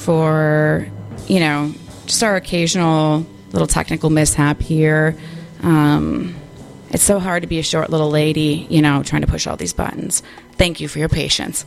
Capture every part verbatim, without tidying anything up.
for, you know, just our occasional little technical mishap here. Um, it's so hard to be a short little lady, you know, trying to push all these buttons. Thank you for your patience.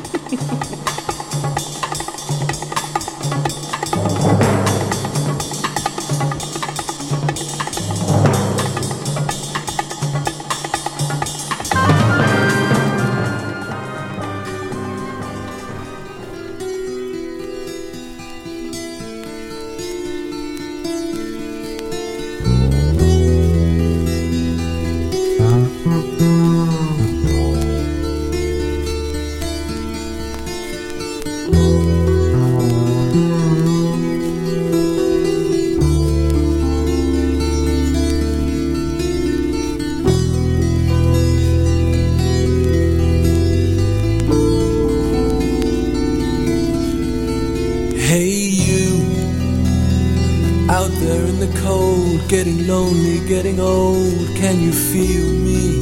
Getting lonely, getting old, can you feel me?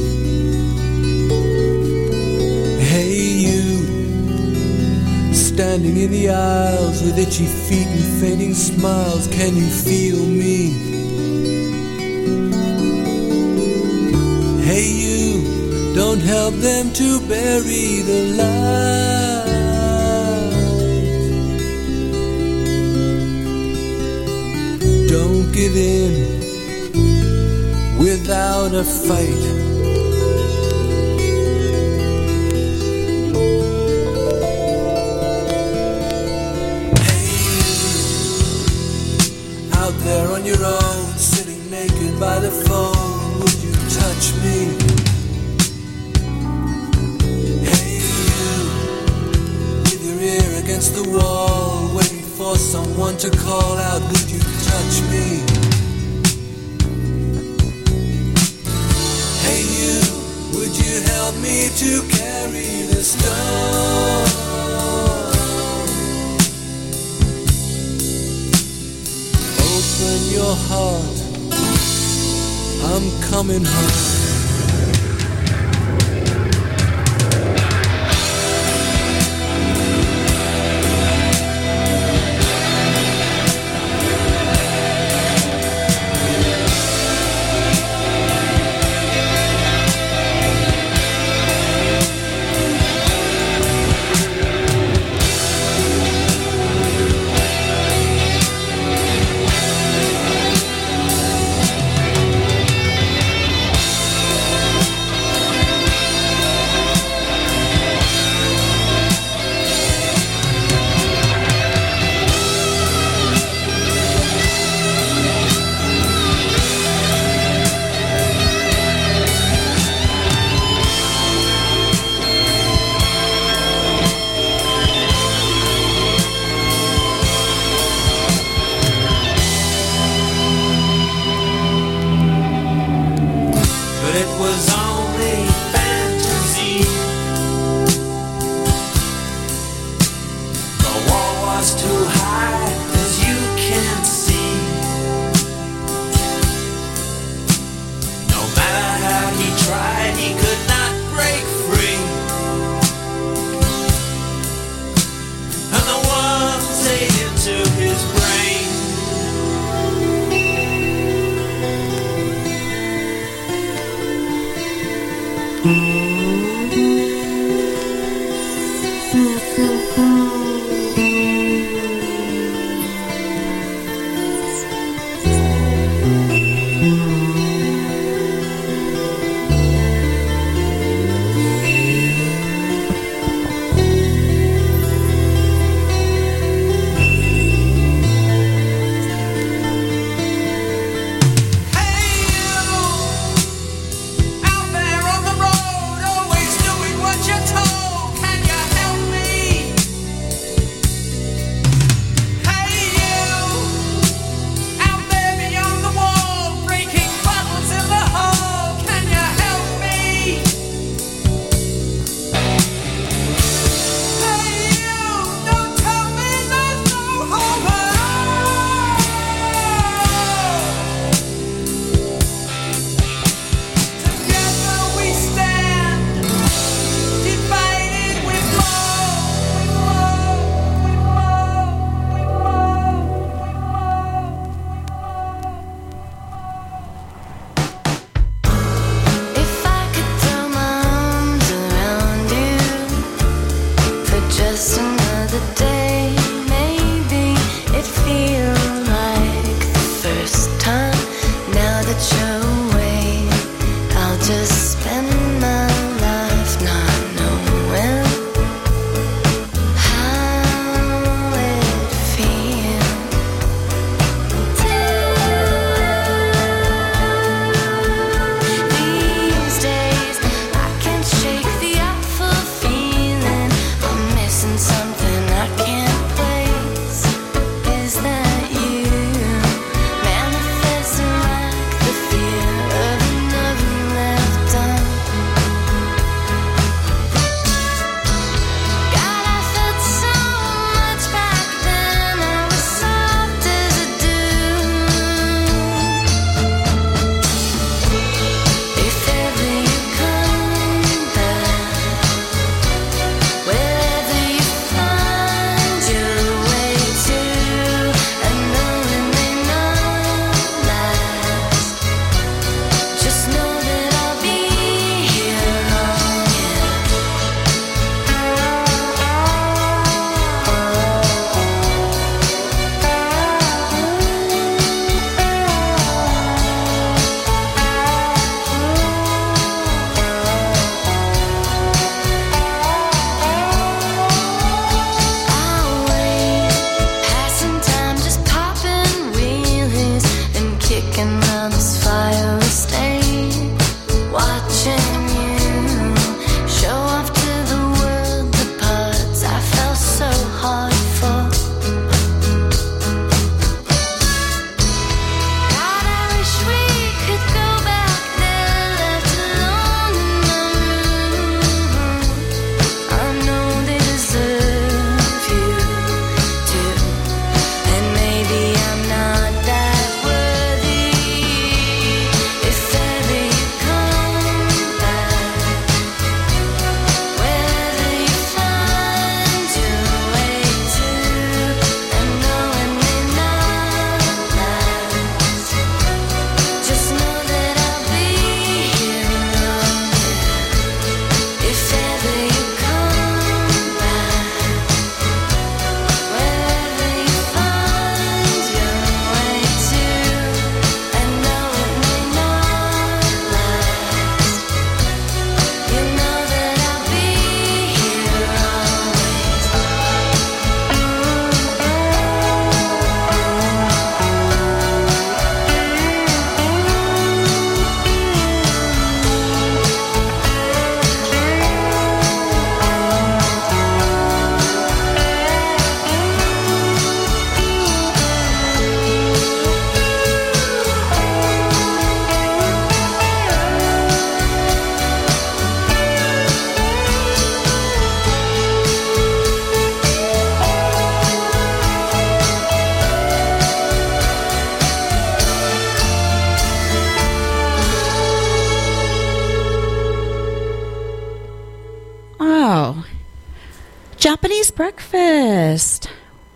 Hey you, standing in the aisles with itchy feet and fainting smiles, can you feel me? Hey you, don't help them to bury the light. Don't give in without a fight. Hey, out there on your own, sitting naked by the phone, would you touch me? Hey, you, with your ear against the wall, waiting for someone to call out, would you touch me? Help me to carry the stone. Open your heart, I'm coming home.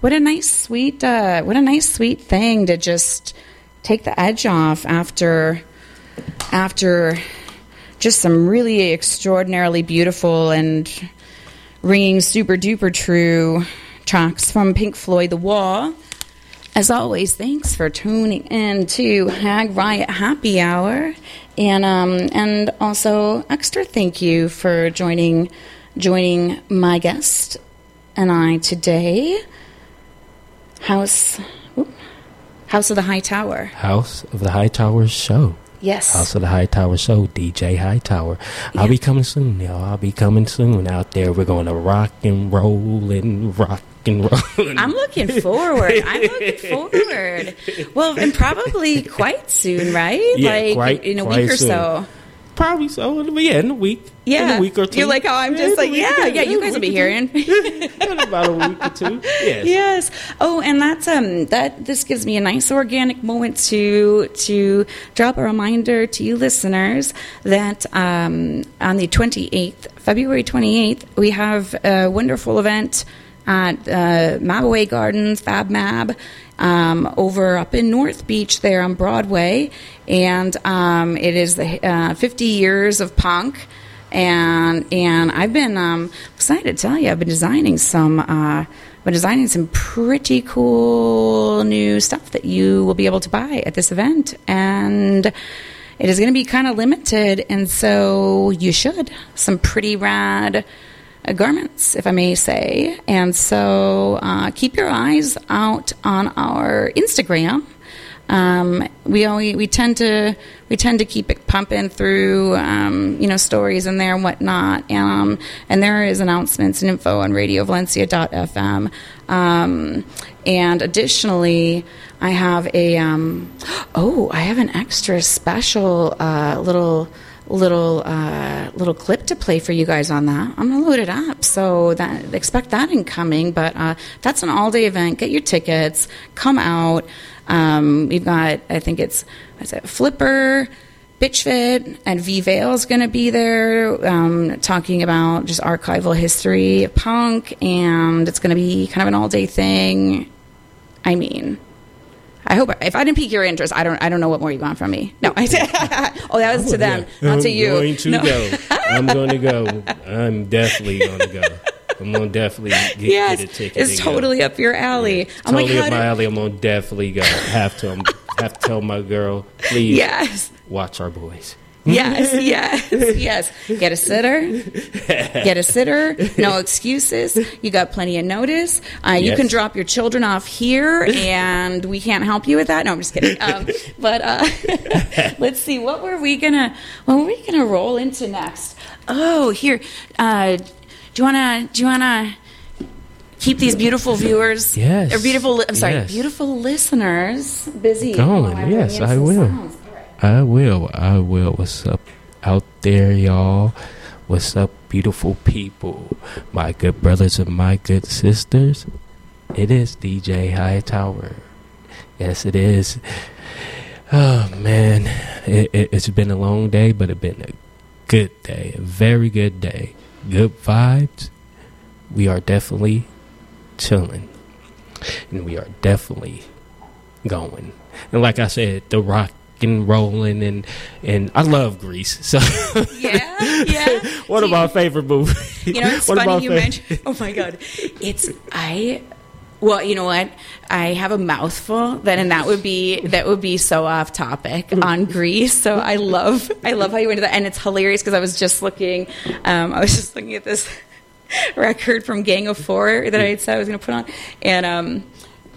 what a nice, sweet, uh, what a nice, sweet thing to just take the edge off after, after just some really extraordinarily beautiful and ringing super duper true tracks from Pink Floyd, The Wall. As always, thanks for tuning in to Hag Riot Happy Hour, and um, and also extra thank you for joining joining my guest and I today. House, oops, House of the High Tower. House of the High Tower show. Yes. House of the High Tower show, D J Hightower. Yeah. I'll be coming soon, y'all. I'll be coming soon out there. We're going to rock and roll and rock and roll. I'm looking forward. I'm looking forward. Well, and probably quite soon, right? Yeah, like quite, in a quite week or soon. so. Probably so. But yeah, in a week. Yeah. In a week or two. You're like how I'm just yeah, like, yeah, yeah, you guys will be hearing. In about a week or two. Yes. Yes. Oh, and that's um that this gives me a nice organic moment to to drop a reminder to you listeners that um on the twenty-eighth, February twenty-eighth, we have a wonderful event at uh, Mabaway Gardens, Fab Mab, um, over up in North Beach there on Broadway. And um, it is the uh, fifty years of punk. And and I've been um, excited to tell you, I've been designing some, uh, been designing some pretty cool new stuff that you will be able to buy at this event. And it is going to be kind of limited, and so you should. Some pretty rad Uh, garments, if I may say. And so uh, keep your eyes out on our Instagram. Um, we always, we tend to we tend to keep it pumping through um, you know stories in there and whatnot. Um, and there is announcements and info on radio valencia dot f m. Um, and additionally, I have a um, oh I have an extra special uh, little. little uh, little clip to play for you guys on that. I'm gonna load it up, so that expect that incoming. But uh, that's an all day event. Get your tickets. Come out. Um, we've got I think it's what's it Flipper, Bitchfit, and V Vale's gonna be there um, talking about just archival history of punk, and it's gonna be kind of an all day thing. I mean. I hope if I didn't pique your interest, I don't. I don't know what more you want from me. No, I did. Oh, that was to them, yeah. not to you. I'm going to no. go. I'm going to go. I'm definitely going to go. I'm going to definitely get, yes, get a ticket. It's totally go. up your alley. Yeah, I'm totally like, up my do- alley. I'm going to definitely go. Have to. Have to tell my girl, please. Yes. Watch our boys. Yes, yes, yes. Get a sitter. Get a sitter. No excuses. You got plenty of notice. Uh, you yes. can drop your children off here, and we can't help you with that. No, I'm just kidding. Um, but uh, let's see. What were we gonna? What were we gonna roll into next? Oh, here. Uh, do you wanna? Do you wanna? Keep these beautiful viewers, yes, or beautiful. I'm sorry, yes. beautiful listeners busy. Going, oh, yes, I will. Sounds. I will. I will. What's up out there, y'all? What's up, beautiful people? My good brothers and my good sisters. It is D J Hightower. Yes, it is. Oh, man. It, it, it's been a long day, but it's been a good day. A very good day. Good vibes. We are definitely chilling. And we are definitely going. And like I said, the rock and rolling and and I love Grease. So yeah, yeah. One Do of my you, favorite movies. You know, it's One funny you fav- mentioned. Oh my god, it's I. Well, you know what? I have a mouthful. Then, and that would be that would be so off topic on Grease. So I love I love how you went into that, and it's hilarious because I was just looking. Um, I was just looking at this record from Gang of Four that I had said I was going to put on, and um.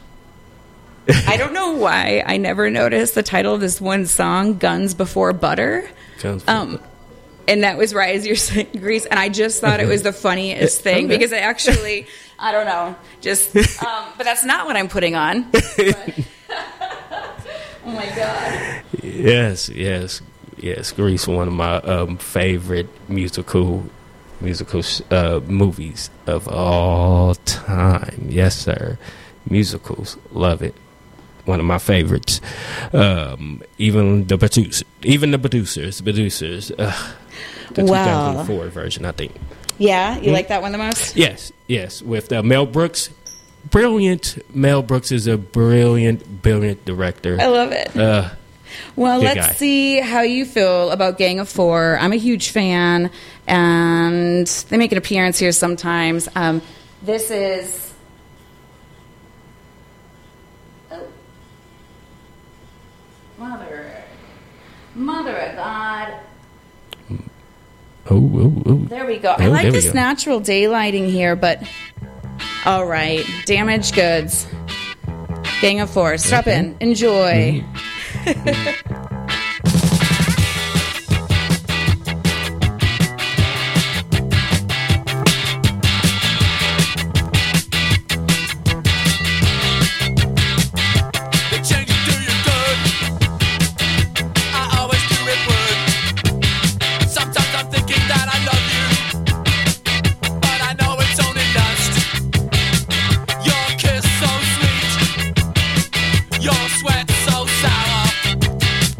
I don't know why I never noticed the title of this one song, Guns Before Butter. Guns Before um, and that was right as you're saying Grease. And I just thought it was the funniest thing okay. because it actually, I don't know, just, um, but that's not what I'm putting on. But, oh my God. Yes, yes, yes. Grease, one of my um, favorite musical musical uh, movies of all time. Yes, sir. Musicals, love it. One of my favorites. Um, even the producers, even the producers, producers. Uh, the wow. two thousand four version, I think. Yeah, you mm-hmm. like that one the most? Yes, yes. With uh, Mel Brooks brilliant. Mel Brooks is a brilliant, brilliant director. I love it. Uh, Well, Good let's guy. see how you feel about Gang of Four. I'm a huge fan, and they make an appearance here sometimes. Um, this is... Oh. Mother. Mother of God. oh, oh, oh. There we go. I Oh, like there we this go. natural daylighting here, but... All right. Damaged goods. Gang of Four. Strap in. Enjoy. The change you do you good. I always do it would. Sometimes I'm thinking that I love you, but I know it's only lust. Your kiss so sweet, your sweat so sour.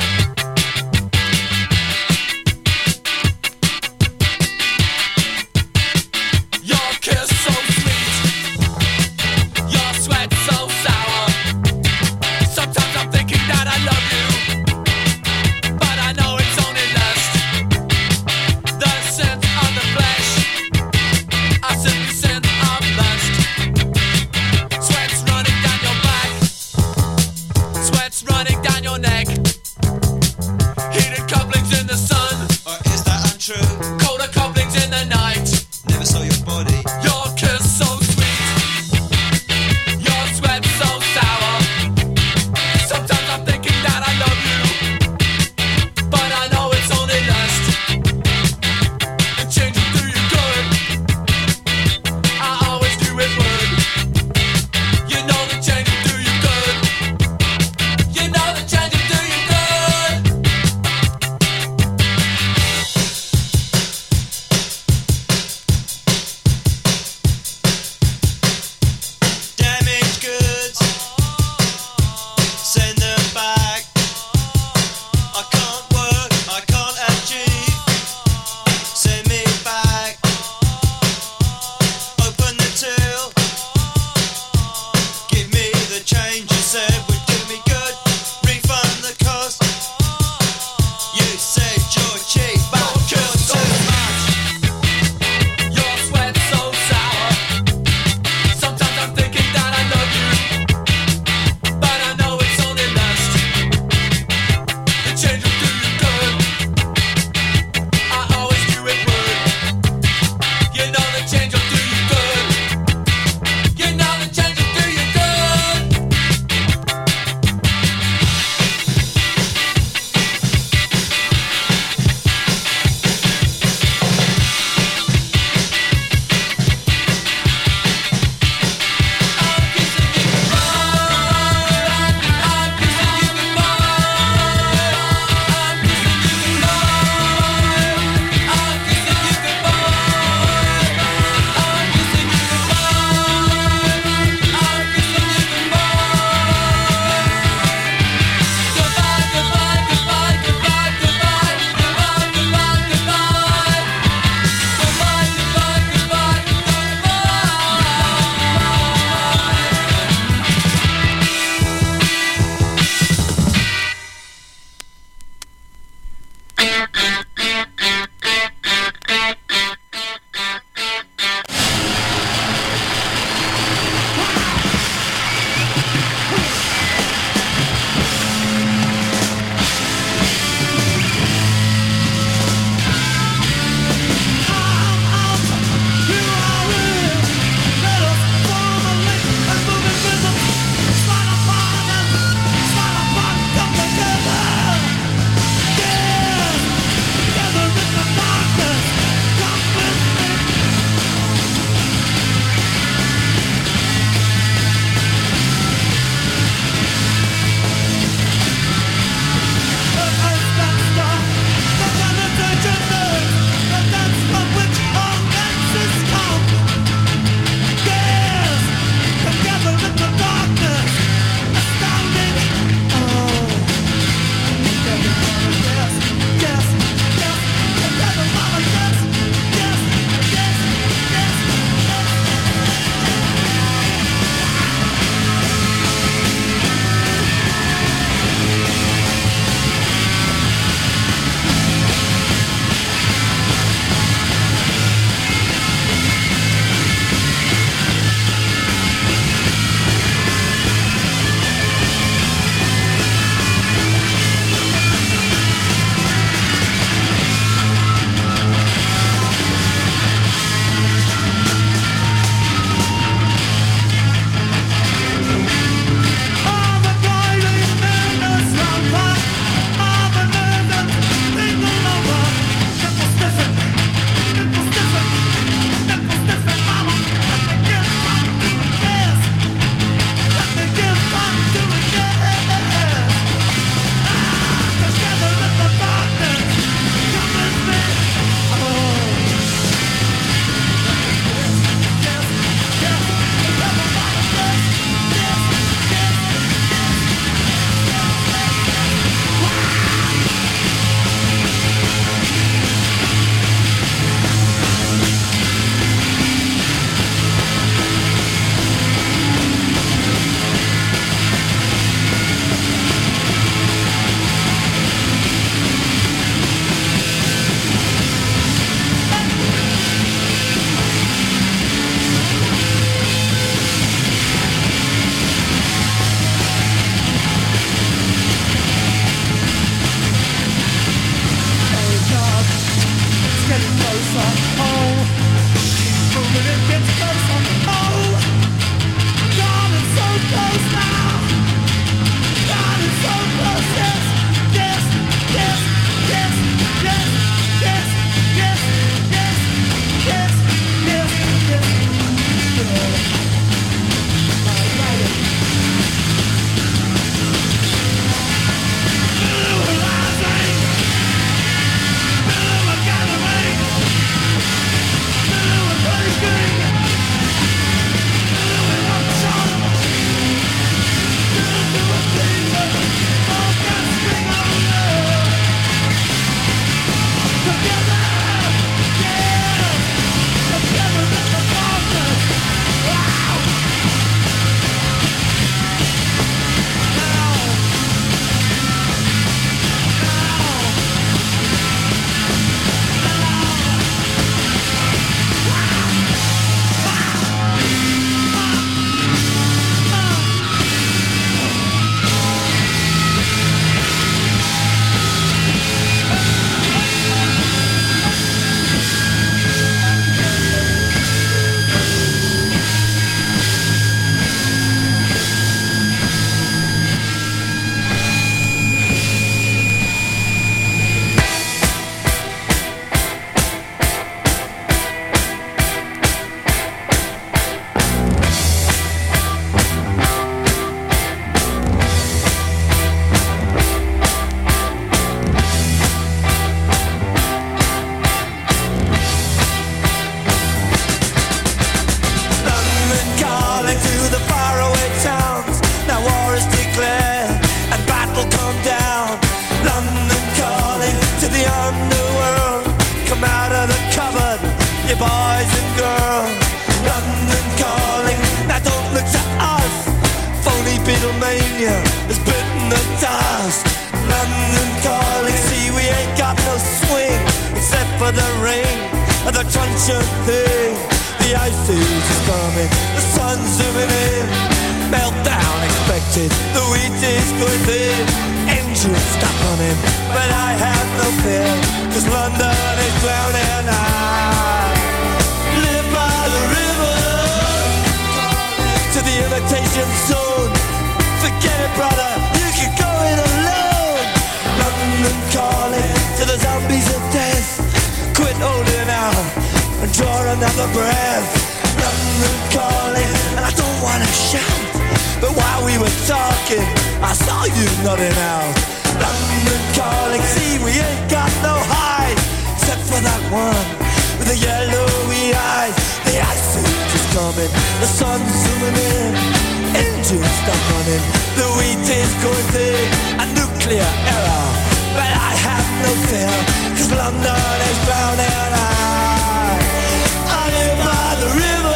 Beatlemania has bitten the dust. London calling, see we ain't got no swing except for the rain and the truncheon thing. The ice age is coming, the sun's zooming in. Meltdown expected, the wheat is going thin. Engines stop running, but I have no fear, cause London is drowning. I live by the river to the imitation zone. Forget it, brother, you can go it alone. London calling to the zombies of death. Quit holding out and draw another breath. London calling, and I don't wanna shout, but while we were talking, I saw you nodding out. London calling, see we ain't got no hide, except for that one with the yellowy eyes. The ice age is coming, the sun's zooming in. Engines stop running, the wheat is going thick. A nuclear error, but I have no fear, cause London is drowning. I, I live by the river.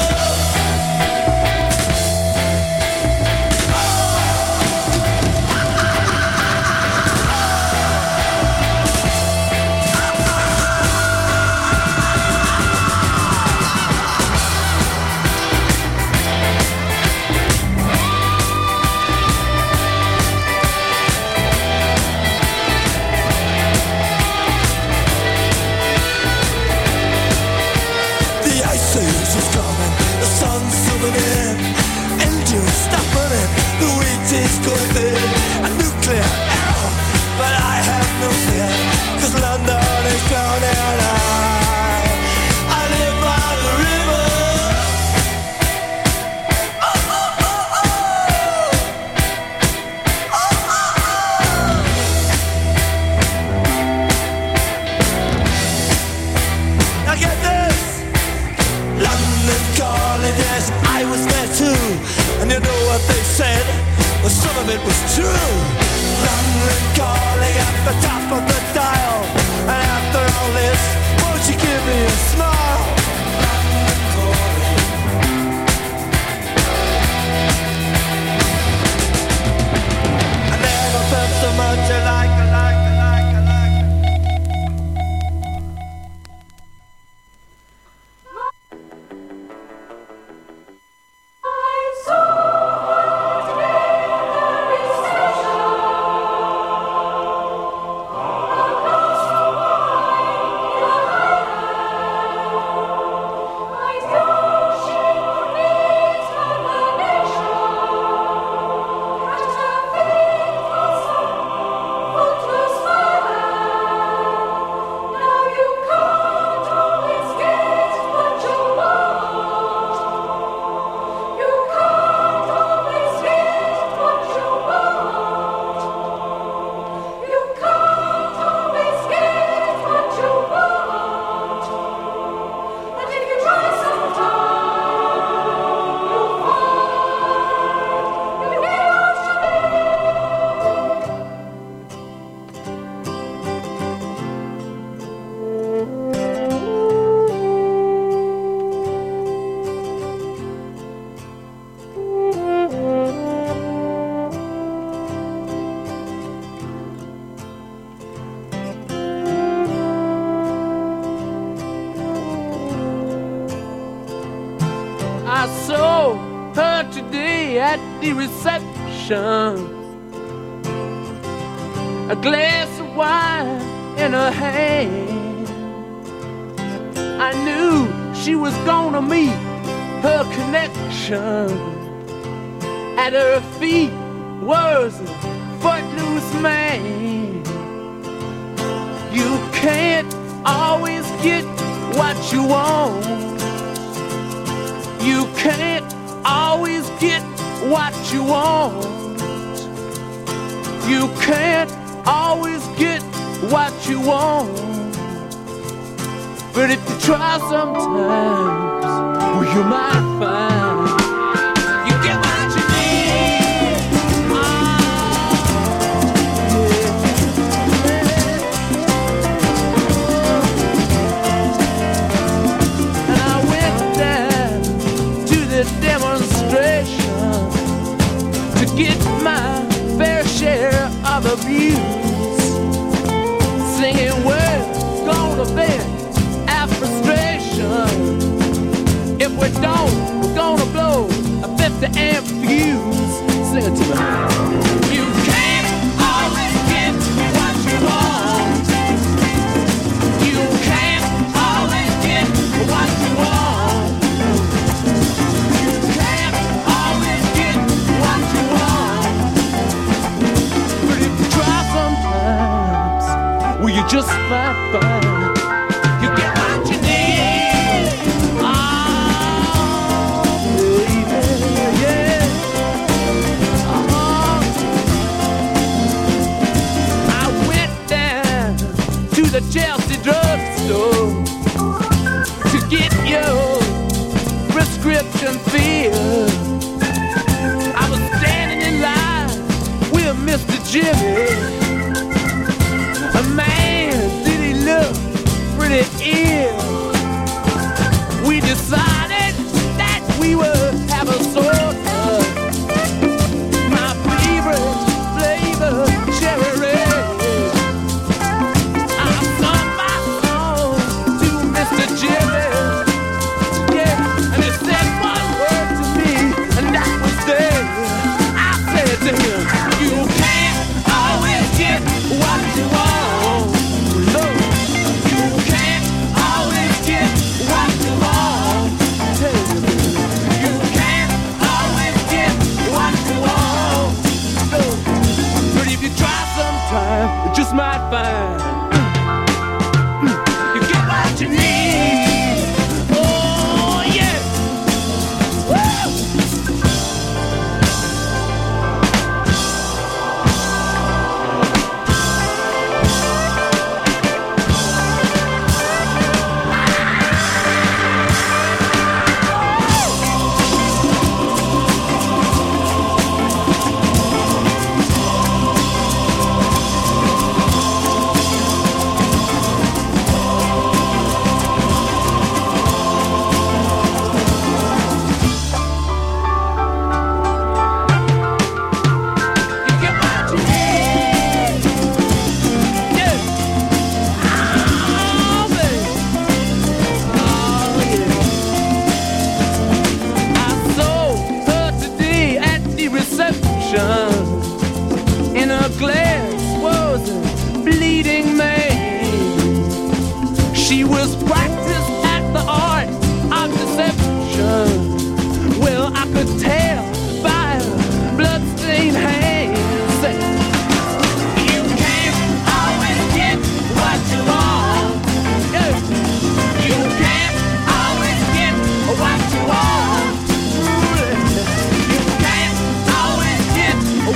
Is going in a nuclear error, but I have no fear, cause London is drowning. I, I live by the river. Oh, oh, oh, oh. Oh, oh, oh. Now get this, London calling, yes, I was there too, and you know what they said. Well, some of it was true. London calling at the top of the dial. And after all this, won't you give me a smile? London calling. I never felt so much alike, alike, alike, alike. I saw the reception, a glass of wine in her hand. I knew she was gonna meet her connection. At her feet was a footloose man. You can't always get what you want. You can't always get what you want. You can't always get what you want. But if you try sometimes, well, you might find you get what you need. Oh, yeah. And I went down to the demonstration to of abuse, singing words gonna vent our frustration. If we don't, we're gonna blow a fifty amp fuse. Sing it to me. You can't always get what you want. You can't always get what you want. You can't always get what you want. But if you try sometimes, well, you just might find you get what you need. Oh, baby, yeah. Uh-huh. I went down to the Chelsea drugstore to get your prescription filled. I was standing in line with Mister Jimmy. A man, did he look pretty ill? We decided that we would have a soda. My favorite flavor, cherry red. I sung my song to Mister Jimmy. Yeah, and he said one word to me, and that was there. I said to him, you can't always get what you want. No, you can't always get what you want. Tell me, you can't always get what you want. No, but if you try sometime, you just might find you get what you need. Oh yeah. Woo! You get what you need. Yeah. Oh, baby. Oh, yeah. I saw her today at the reception. In her glass was a bleeding man. She was practiced at the art of deception. Well, I could tell by her bloodstained hands. You can't always get what you want. Yeah. You can't always get what you want. You can't always get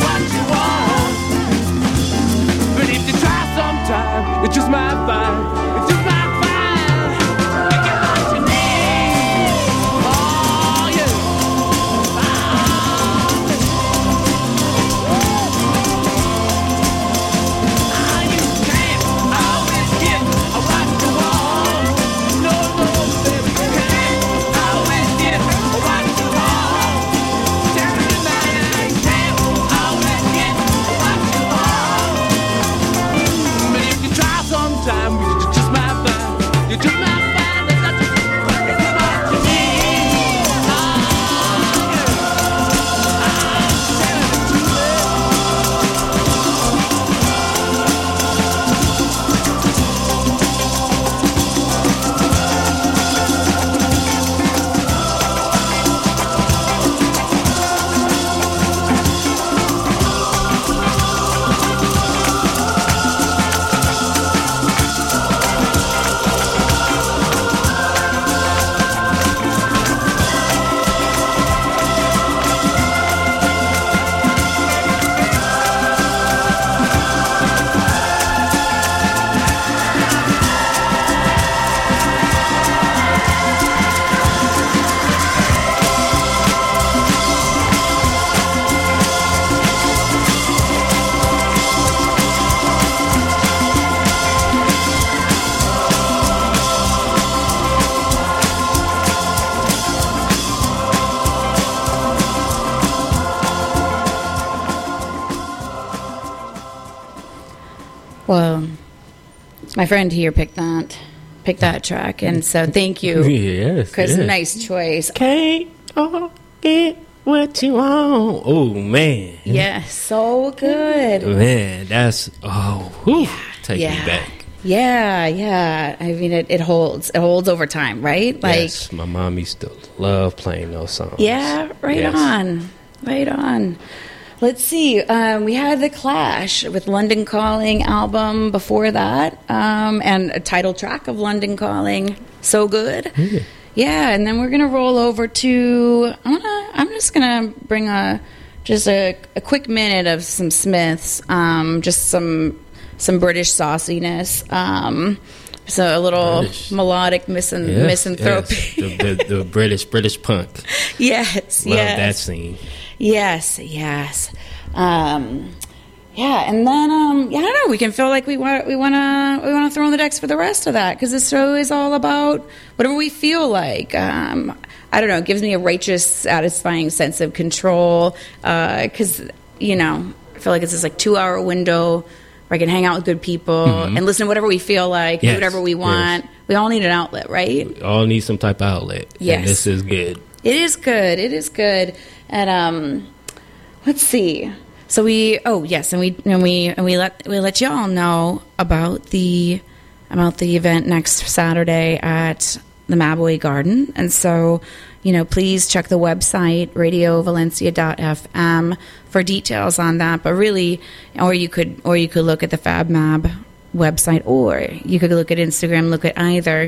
Well, my friend here picked that picked that track, and so thank you. Yes, Because yes. nice choice. Can't all get what you want. Oh man, Yes, so good. man, that's oh, whew, take yeah. me back. Yeah, yeah. I mean, it, it holds. It holds over time, right? Like, Yes, my mom used to love playing those songs. yeah, right Yes. on, right on. Let's see. Um, we had The Clash with London Calling album before that, um, and a title track of London Calling. So good. Yeah. Yeah, and then we're gonna roll over to. I'm gonna. I'm just gonna bring a just a, a quick minute of some Smiths. Um, just some some British sauciness. Um, so a little British. melodic misan- Yes, misanthropy. yes. The, the, the British British punk. yes, Love yes. that scene. Yes, yes. Um, yeah, and then um, yeah, I don't know. We can feel like we want we want to we want to throw on the decks for the rest of that because this show is all about whatever we feel like. Um, I don't know. It gives me a righteous, satisfying sense of control because you know I feel like it's this like two hour window where I can hang out with good people and listen to whatever we feel like, do Yes, whatever we want. yes. We all need an outlet, right? We all need some type of outlet. Yes. And this is good. It is good. It is good. And um, let's see. So we oh yes, and we and we and we let we let y'all know about the about the event next Saturday at the Mabway Garden. And so, you know, please check the website radio valencia dot f m for details on that. But really, or you could or you could look at the FabMab website, or you could look at Instagram, look at either.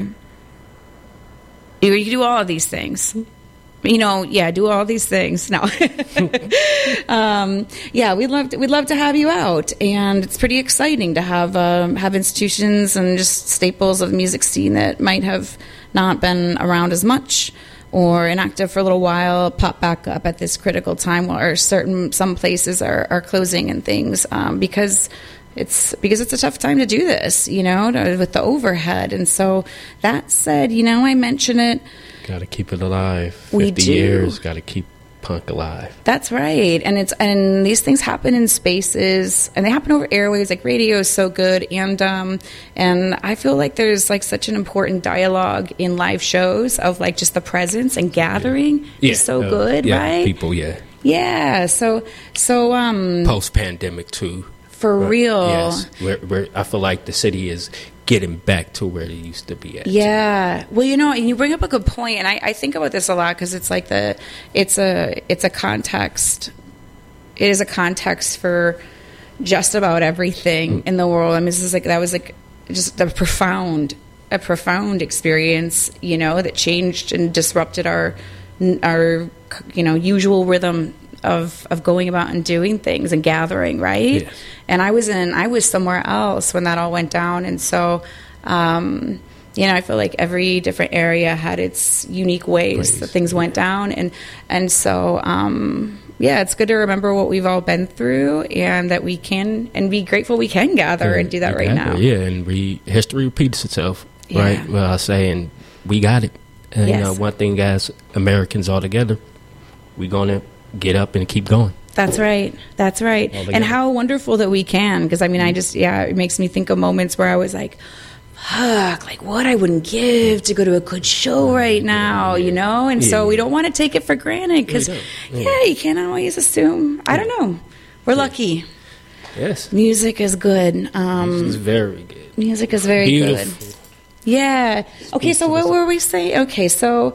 You, you can do all of these things. You know, yeah, do all these things. No, um, yeah, we'd love to, we'd love to have you out, and it's pretty exciting to have um, have institutions and just staples of the music scene that might have not been around as much or inactive for a little while pop back up at this critical time where certain some places are, are closing and things um, because. It's because it's a tough time to do this, you know, to, with the overhead. And so that said, you know, I mention it. Got to keep it alive. We fifty do. years, got to keep punk alive. That's right. And it's and these things happen in spaces and they happen over airwaves. Like radio is so good. And um and I feel like there's like such an important dialogue in live shows of like just the presence and gathering Yeah. is so uh, good, yeah, right? People, yeah. Yeah. So so um Post pandemic too. for Uh, real. Yes. We're, we're, I feel like the city is getting back to where they used to be at. Yeah. Well, you know, and you bring up a good point, and I, I think about this a lot because it's like the it's a it's a context. It is a context for just about everything in the world. I mean, this is like that was like just a profound a profound experience, you know, that changed and disrupted our our you know usual rhythm of of going about and doing things and gathering, right? Yes. And I was in I was somewhere else when that all went down, and so um, you know I feel like every different area had its unique ways Ways, that things went down, and and so um, yeah, it's good to remember what we've all been through, and that we can and be grateful we can gather and do that right now. Exactly, Yeah, and re, history repeats itself, Yeah. right? Well, I say, and we got it. And Yes. uh, one thing, guys, Americans all together, we're going to get up and keep going. That's right. That's right. All And together. how wonderful that we can. Because, I mean, I just, yeah, it makes me think of moments where I was like, fuck, like what I wouldn't give to go to a good show right now, you know? And so Yeah. we don't want to take it for granted because, We don't. yeah. Yeah. you can't always assume. I don't know. We're lucky. Yes. Music is good. Um, It's very good. music is very Beautiful. good. Yeah. Okay, so what were we saying? Okay, so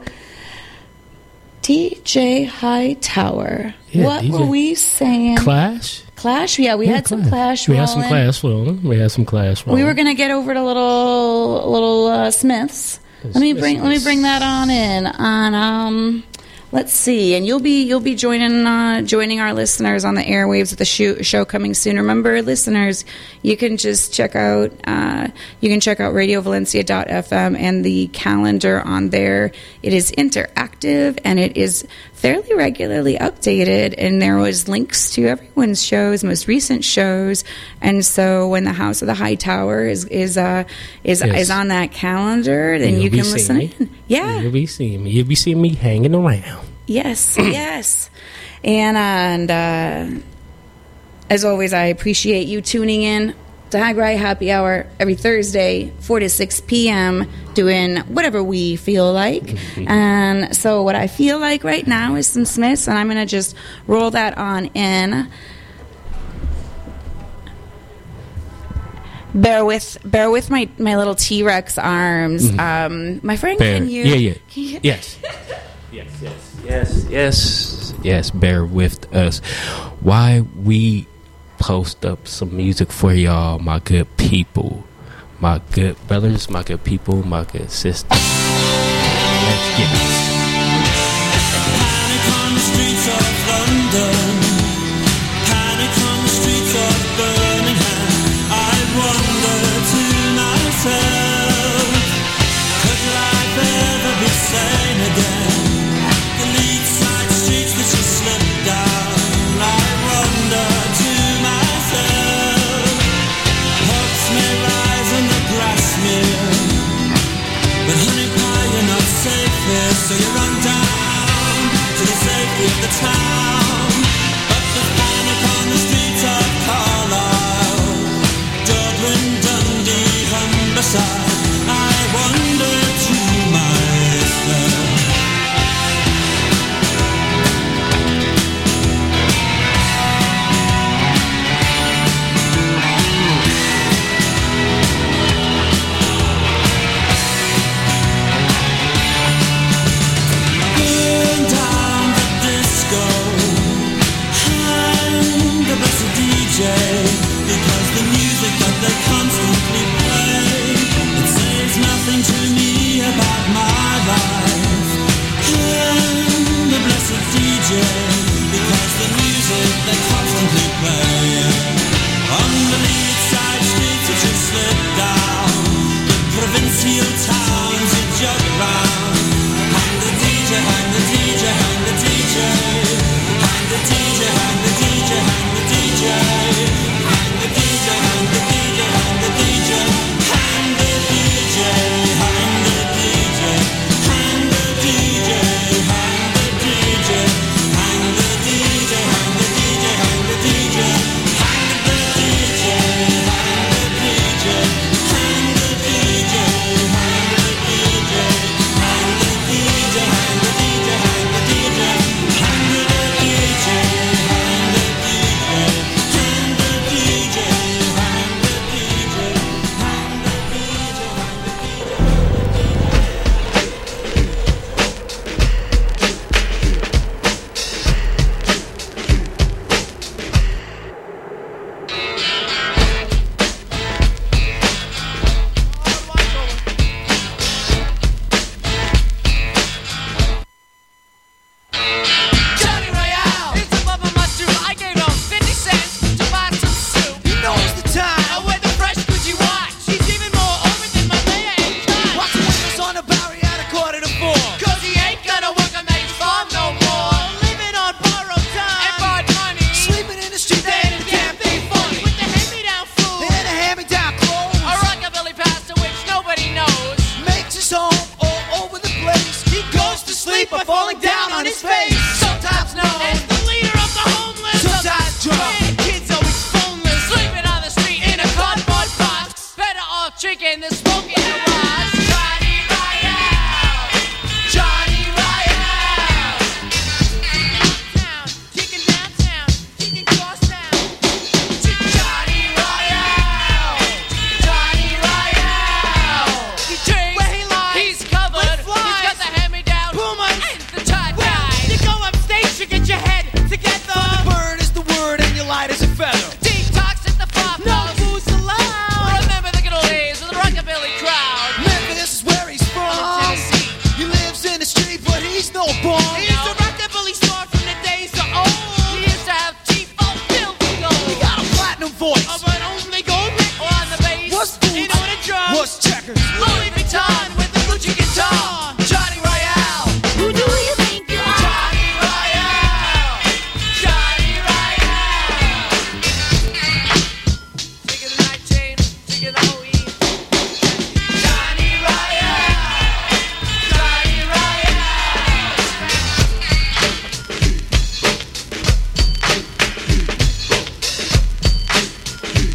D J Hightower. Yeah, what D J were we saying? Clash? Clash? Yeah, we Yeah, had some Clash. We had some rolling. Clash rolling. We had some Clash rolling. We were gonna get over to little little uh, Smiths. Let me bring let me Smiths. bring that on in. On um, let's see, and you'll be you'll be joining uh, joining our listeners on the airwaves of the show, show coming soon. Remember, listeners, you can just check out uh, you can check out radio valencia dot f m and the calendar on there. It is interactive and it is fairly regularly updated, and there was links to everyone's shows, most recent shows, and so when the House of the High Tower is is uh, is Yes. is on that calendar, then You'll you be can seeing listen me. in. Yeah. You'll be seeing me. You'll be seeing me hanging around. Yes, yes. And and uh, as always, I appreciate you tuning in to High Rye Happy Hour every Thursday, four to six p.m., doing whatever we feel like. And so what I feel like right now is some Smiths, and I'm going to just roll that on in. Bear with bear with my, my little T-Rex arms. Mm-hmm. Um, my friend, bear. can you... Yeah, yeah. Can you yes. yes, yes, yes, yes, yes, bear with us. Why we post up some music for y'all, my good people. My good brothers, my good people, my good sisters. Let's get it. Panic on the streets of London. Panic on the streets of Birmingham. I wonder to myself, could life ever be sane again? The lead side streets that you slip down. I wonder to myself, hopes may rise and the grass smear, but honey pie, you're not safe here, so you run down to the safety of the town. But there's panic on the streets of Carlisle, Dublin, Dundee, Humberside. I wonder to myself. Burn down the disco, hang the blessed D J, because the music that they constantly play, it says nothing to me about my life. Hang the blessed D J, because the music they constantly play. On the lead side streets that you slip down, the provincial towns you jog round. Hang the D J, hang the D J, hang the D J. Hang the D J, hang the D J, hang the D J. Hang the D J, hang the D J, hang the D J. Hang the D J, hang the D J. Hang the D J, hang the D J. Hang the D J, hang the D J, hang the D J. Hang the D J, hang the D J. Hang the D J, hang the D J. Hang the D J, hang the D J, hang the D J. Hang the D J, hang the D J. Hang the D J, hang the D J. Hang the D J, Johnny Royale, it's above my shoe. I gave him fifty cents to buy some soup. He knows the time. I wear the fresh Gucci watch. She's even more over than my mayor ain't cut. Watch the windows on the Bowery at a quarter to four. Cause he ain't gonna work on that farm no more. Living on borrowed time and borrowed money. Sleeping in the street, they ain't a damn thing funny. With the hand-me-down food and the hand-me-down clothes. A rockabilly pastor which nobody knows. Makes his home all over the place. He goes to sleep by falling down on his face. Sometimes known as the leader of the homeless. Sometimes drunk. And kids always phoneless. Sleeping on the street in a cardboard box. Better off drinking than smoking the rocks. Johnny Royale. Johnny Royale. Downtown, kicking downtown, kicking cross town. Johnny Royale. Johnny Royale. He drinks where he lies. He's covered. With flies. He's got the hand-me-down Pumas and the tie dye. You go upstate, you get your head together. Burn is the word and your light is a feather. Detox at the pop. No booze allowed. Remember the good old days with the rockabilly crowd. Memphis is where he's from. Tennessee. He lives in the street, but he's no bum. He's a rockabilly star from the days of old. He used to have teeth all filled with gold. He got a platinum voice, oh, but only gold on the bass. What's boots? You know what a drum? What's checkers? Louis Vuitton with the Gucci guitar. Johnny Royale. Who do you think you are? Johnny Royale. Johnny Royale. Take it the night, James. Take it the whole Eve. Johnny Royale. Johnny Royale.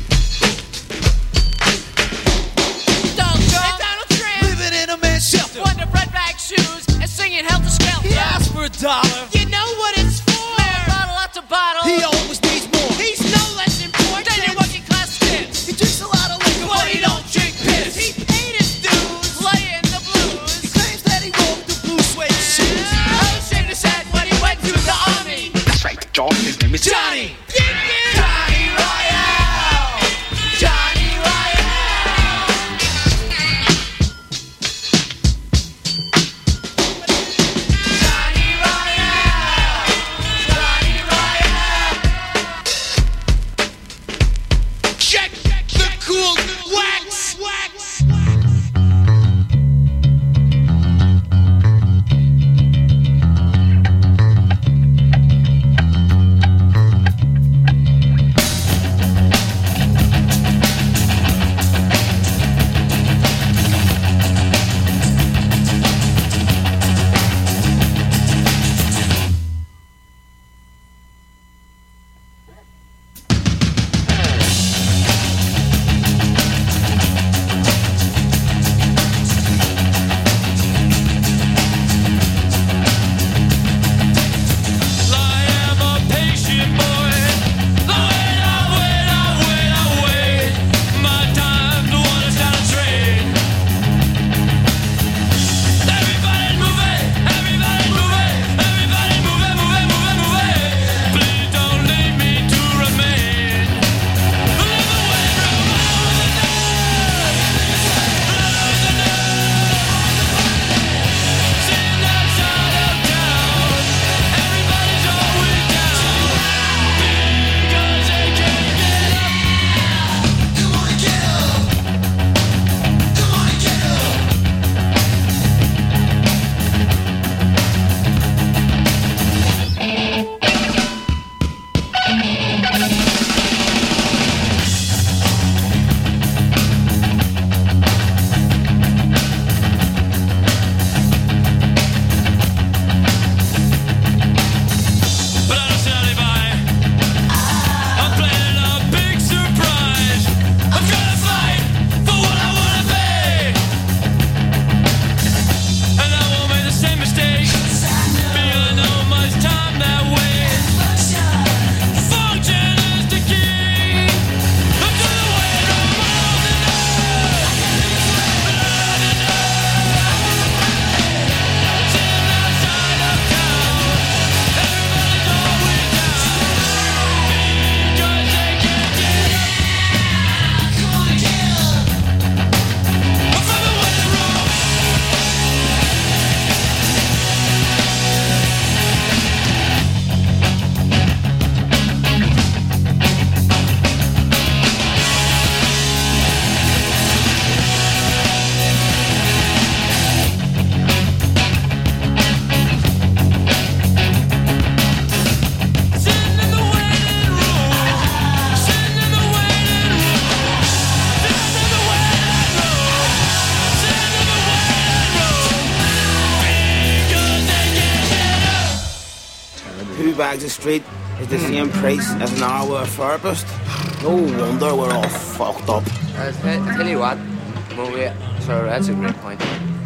bags of street is the same price as an hour with a therapist. No wonder we're all fucked up. I tell you what, well, wait, sorry, that's a great point.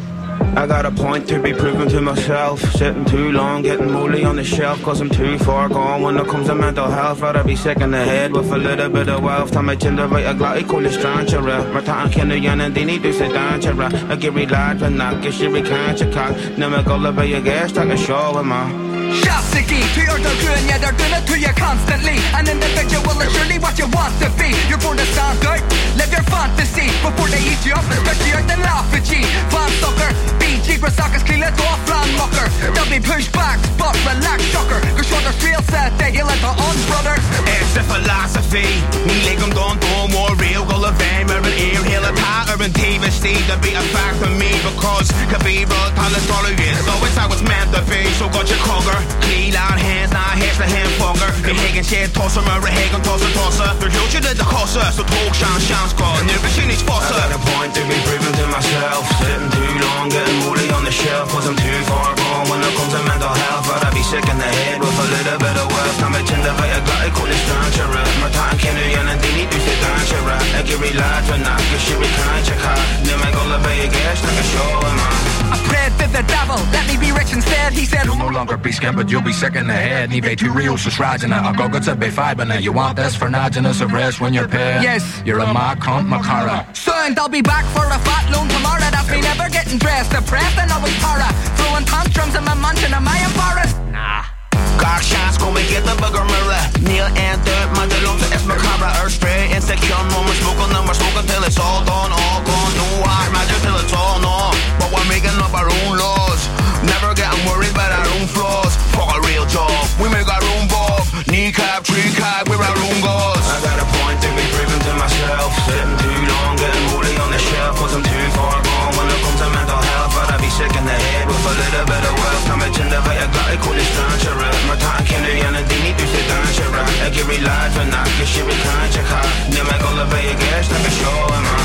I got a point to be proven to myself. Sitting too long, getting molly on the shelf, cause I'm too far gone when it comes to mental health. Rather be sick in the head with a little bit of wealth. Time I tend to write a glotty call it stranchera. Martan kender yan and dini do se danchera. I give me lad when I get shiri can't you cock. Never go love your guest, I can show him on. Shafsiki, to your dogun, yeah, they're doing it to you constantly. An individual is surely what you want to be. You're born to stand out, live your fantasy before they eat you up, especially out and laugh at you. Van Sucker, B G, Grasakis, clean it off, Flan Mucker. They'll be pushed back, but relax, shocker. Cause shoulders real set, they heal into on, brother. It's the philosophy. Me like I'm done, do more real. Go to fame, urban ear, heal a tie, urban T V, Steve, to be a fact for me. Because Cathedral, Talent, all of it. So it's how it's meant to be, so got your conquer. Clean out hands, now here's the hand fucker. The Hagen shit, tosser, murder, Hagen, tosser, tosser. There's no shit at the cosser, so talk, shine, shine, squad. Never seen these fosser. I got a point to be proven to myself. Sitting too long, getting molly on the shelf. Cause I'm too far gone when it comes to mental health. But I be sick in the head with a little bit of wealth. I'm a tender, but I got it, call it stranchera. My time can't do yan and dini do se danchera. I give me lads when I get shit, we can't check out. Never go love your guest, like a show him on. I prayed to the devil, let me be rich instead. He said, you'll no longer be scammed, but you'll be sick in the head. Ni ve too real, so shrajana. I'll go good to be fibana. You want this for naginus of rest when you're paid? Yes. You're a ma cunt makara. Soon I'll be back for a fat loan tomorrow. That's me never getting dressed, depressed and always para. Throwing tantrums in my mansion in my forest. Nah. Dark shots, go and get the bugger mirror. Neil and dirt, my lungs are macabre. Earth spray, insecure, no more smoking, no more smoking till it's all done, all gone. No heart magic till it's all gone. But we're making up our own laws. Never getting worried about our own flaws. Fuck a real job, we make our own bob. Kneecap, tree cap, we're our own gods. I got a point to be proven to myself. Sitting too long, getting molly on the shelf. Cause I'm too far gone when it comes to mental health. But I be sick in the head with a little bit of wealth. I'm a tender, but I got it, call it stranchera. My time can't do yan and dini do se danchera. I give me lads when I get shit, we can't check out. Never go love your guest, like a show him on.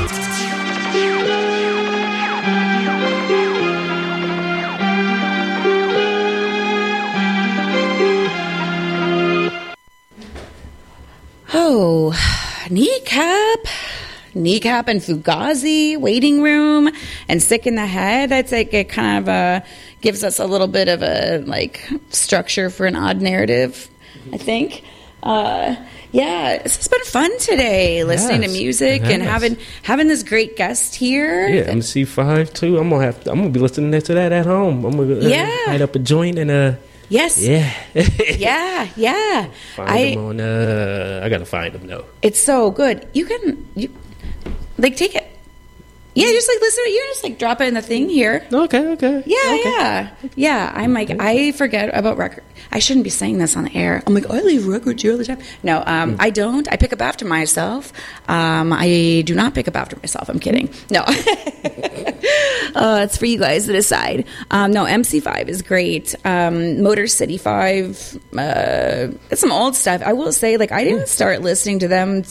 Oh, Kneecap, Kneecap and Fugazi, Waiting Room, and Sick in the Head. That's like it kind of uh, gives us a little bit of a like structure for an odd narrative, I think. Uh, yeah, it's just been fun today, listening Yes, to music it and has. having having this great guest here. Yeah, M C five too. I'm gonna have. To, I'm gonna be listening to that at home. I'm gonna uh, Yeah. light up a joint and uh. Yes. Yeah. yeah, yeah. Find I them on. Uh, I gotta find them though. it's so good. You can you like take it. Yeah, just like listen. You just like drop it in the thing here. Okay, okay. Yeah, okay. yeah, yeah. I'm like, I forget about record. I shouldn't be saying this on the air. I'm like, I leave records here all the time. No, um, I don't. I pick up after myself. Um, I do not pick up after myself. I'm kidding. No, uh, it's for you guys to decide. Um, no, M C five is great. Um, Motor City five. Uh, it's some old stuff. I will say, like, I didn't start listening to them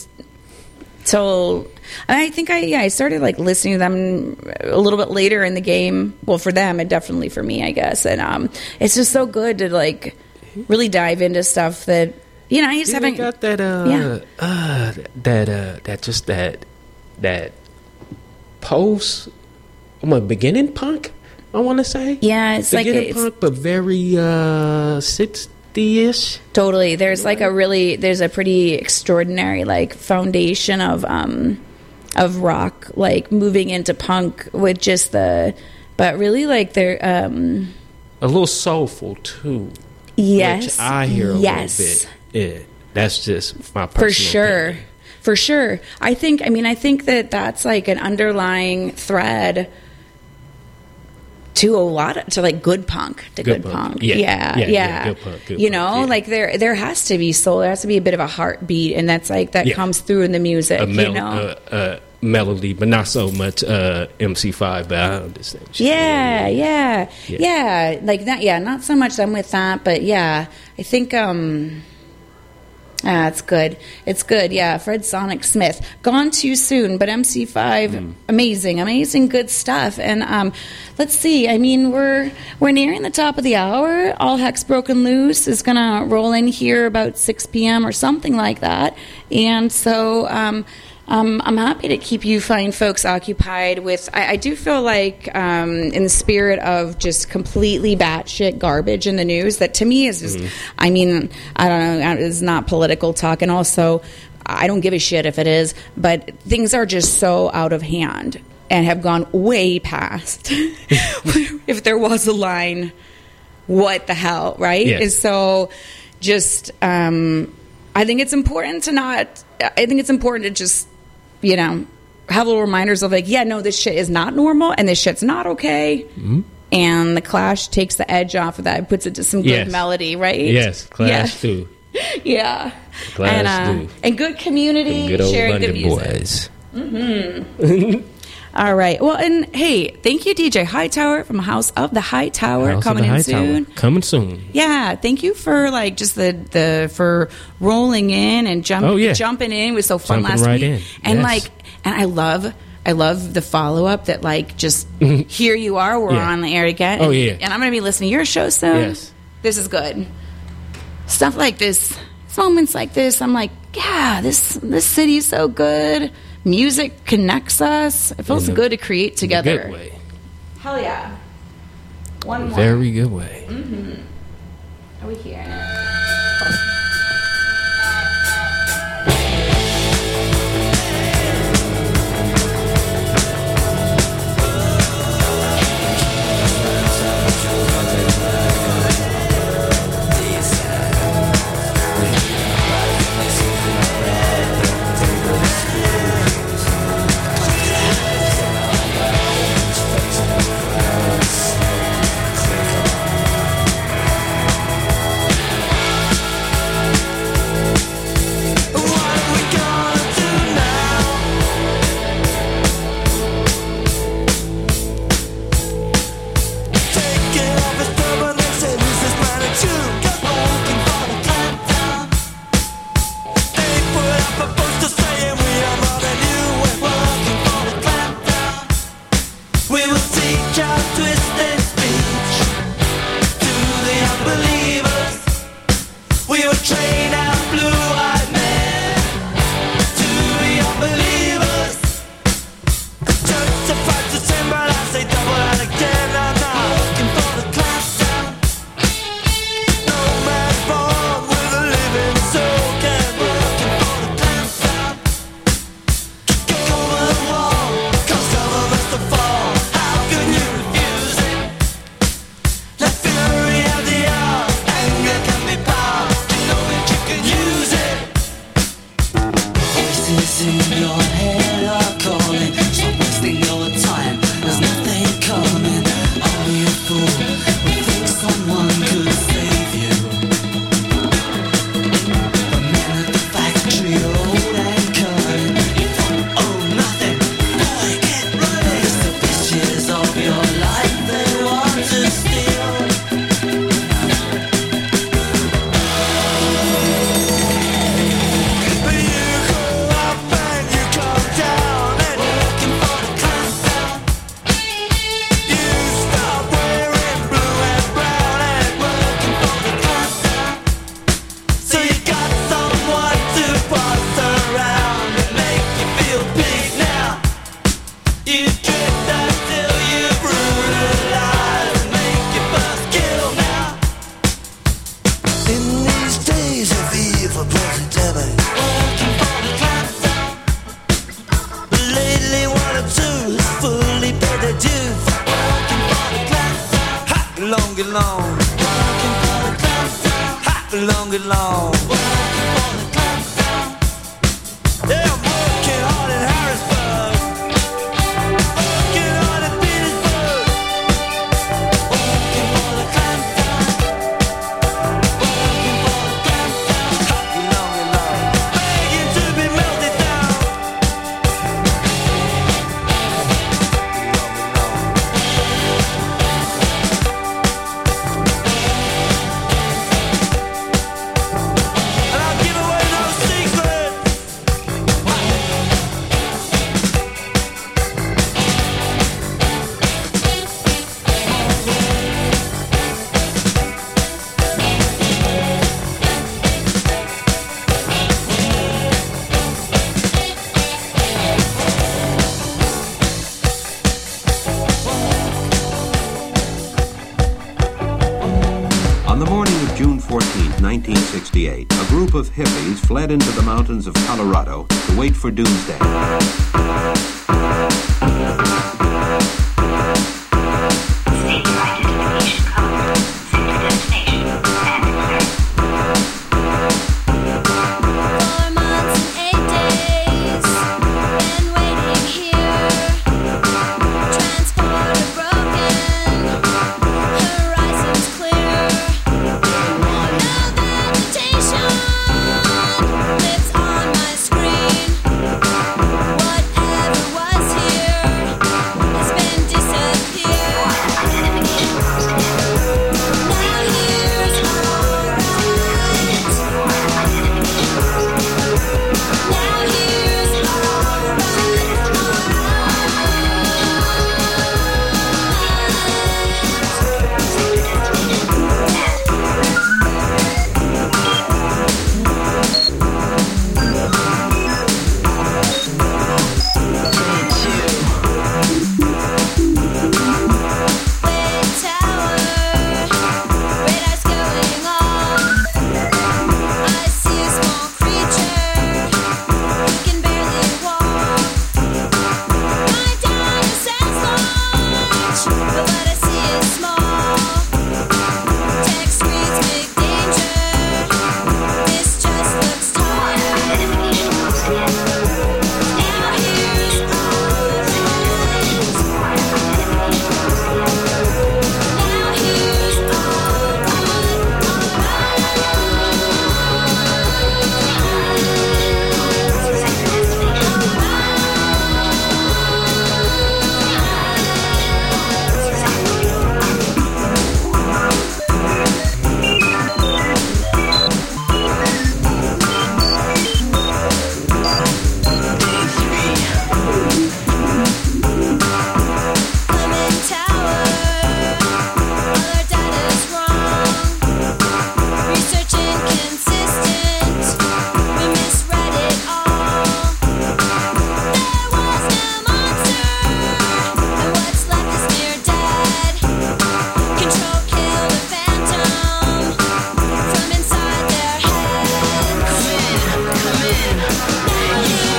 till. And I think I yeah I started like listening to them a little bit later in the game. Well, for them and definitely for me, I guess. And um, it's just so good to like really dive into stuff that you know I just Yeah, haven't they got that uh, Yeah. uh that uh that just that that post I'm a beginning punk, I want to say. Yeah, it's like beginning it's- punk, but very uh sixty-ish. totally. There's like a really there's a pretty extraordinary like foundation of um of rock like moving into punk with just the but really like they're um A little soulful too. yes Which I hear a yes. little bit. Yeah, that's just my personal For sure. opinion. For sure. I think, I mean, I think that that's like an underlying thread to a lot of, to like good punk, to good, Good punk. punk. Yeah. Yeah. Yeah, Yeah. yeah, good punk, good you punk, know, yeah. like there, there has to be soul. There has to be a bit of a heartbeat. And that's like, that Yeah. comes through in the music, A mel- you know? uh, uh, melody, but not so much uh, M C five, but I understand. what you're Yeah, saying. yeah, Yeah. yeah, like that. Yeah, not so much I'm with that, but yeah, I think um, Ah, it's good. It's good. Yeah, Fred Sonic Smith. Gone too soon, but M C five, mm. amazing, amazing, good stuff. And um, let's see. I mean, we're we're nearing the top of the hour. All Heck's Broken Loose is gonna roll in here about six p.m. or something like that. And so. Um, Um, I'm happy to keep you fine folks occupied with, I, I do feel like um, in the spirit of just completely batshit garbage in the news, that to me is just, mm-hmm. I mean, I don't know, it's not political talk, and also I don't give a shit if it is, but things are just so out of hand and have gone way past if there was a line, what the hell, right? Yes. And so just, um, I think it's important to not, I think it's important to just, you know, have little reminders of like, yeah, no, this shit is not normal and this shit's not okay. Mm-hmm. And the Clash takes the edge off of that and puts it to some good yes. melody, right? Yes, Clash yeah. too. yeah. Clash and, uh, too. And good community, good old sharing London good music. Boys. Mm-hmm. All right. Well, and hey, thank you, D J Hightower from House of the High Tower, House coming of the in High soon. Tower. Coming soon. Yeah, thank you for like just the the for rolling in and jump, oh, yeah. jumping in. It was so fun Jumping last right week. in. And yes. like, and I love. I love the follow up that like just here you are, we're yeah. on the air again. Oh and, yeah, and I'm gonna be listening to your show soon. Yes, this is good. Stuff like this, moments like this. I'm like, yeah, this this city is so good. Music connects us. It feels in good a, to create together. In a good way. Hell yeah. One more. Very good way. Mm-hmm. Are we hearing it? group of hippies fled into the mountains of Colorado to wait for doomsday. Come in, come in.